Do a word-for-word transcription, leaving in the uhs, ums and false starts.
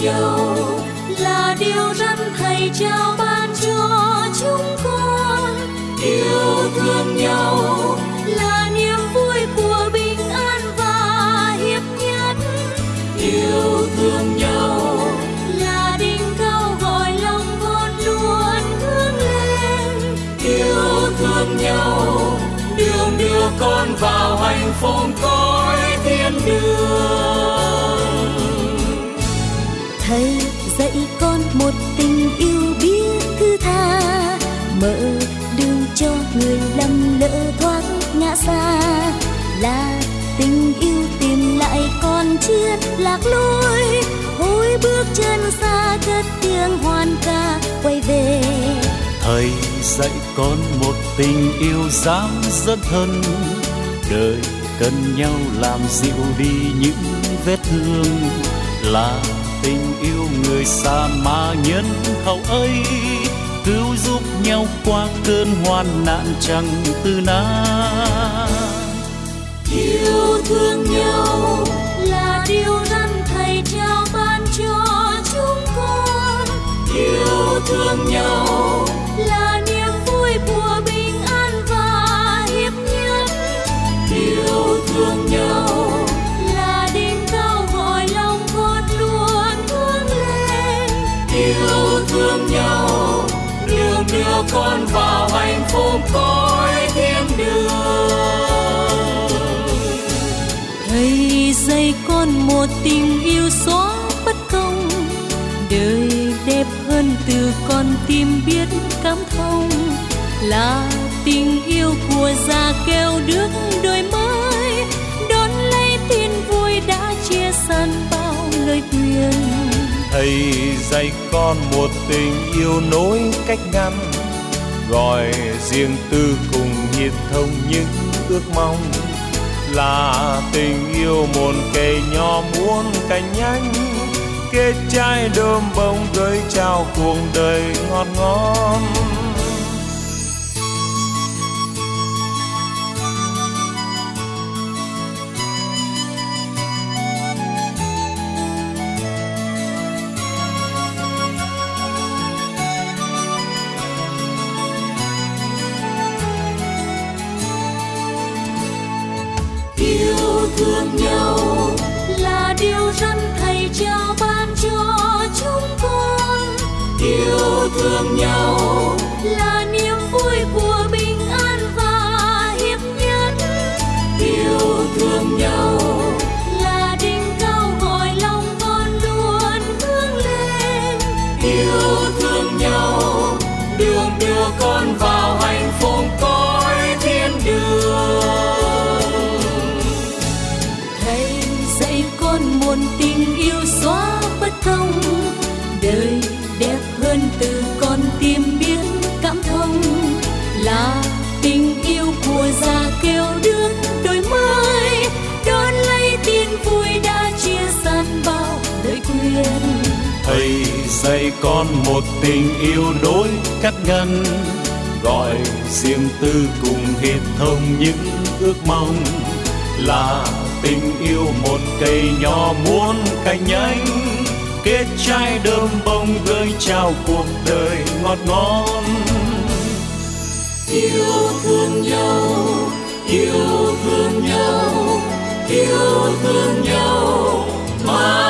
nhau là điều răn thầy trao ban cho chúng con. Yêu thương nhau là niềm vui của bình an và hiệp nhất. Yêu thương nhau là đỉnh cao gọi lòng con luôn hướng lên. Yêu thương nhau đường đưa con vào hạnh phúc cõi thiên đường. Thầy dạy con một tình yêu biết thứ tha, mở đường cho người lầm lỡ thoát ngã xa, là tình yêu tìm lại con chưa lạc lối. Hối bước chân xa cất tiếng hoan ca quay về. Thầy dạy con một tình yêu dám dẫn thân, đời cần nhau làm dịu đi những vết thương, là tình yêu người xa mà nhân hậu ấy, cứu giúp nhau qua cơn hoạn nạn chẳng từ nan. Yêu thương nhau là điều răn thầy trao ban cho chúng con. Yêu thương nhau là niềm vui của bình an và hiệp nhất. Yêu thương nhau là đỉnh cao gọi lòng con luôn hướng lên. Yêu thương nhau đường đưa con vào hạnh phúc cõi thiên đường. Thầy dạy con một tình yêu xóa bất công, đời đẹp hơn từ con tim biết cảm thông, là tình yêu của già kêu đước đôi mới, đón lấy tin vui đã chia săn bao lời khuyên. Thầy dạy con một tình yêu nối cách ngăn, gọi riêng tư cùng nhiệt thông những ước mong, là tình yêu một cây nho muôn cành nhánh, kết trái đơm bông gửi trao cuộc đời ngọt ngon. Yêu thương nhau là điều răn thầy trao ban cho chúng con. Yêu thương nhau là niềm vui của bình an và hiệp nhất. Yêu thương nhau là đỉnh cao gọi lòng con luôn hướng lên. Yêu thương nhau đường đưa con vào hạnh phúc cõi thiên đường. Một tình yêu xóa bất công, đời đẹp hơn từ con tim biết cảm thông, là tình yêu của già kêu đước đôi mới, đón lấy tin vui đã chia săn bao lời khuyên. Thầy dạy con một tình yêu nối cắt ngăn, gọi riêng tư cùng hiệp thông những ước mong, là tình yêu một cây nho muôn cành nhánh, kết trái đơm bông gửi trao cuộc đời ngọt ngon. Yêu thương nhau, yêu thương nhau, yêu thương nhau.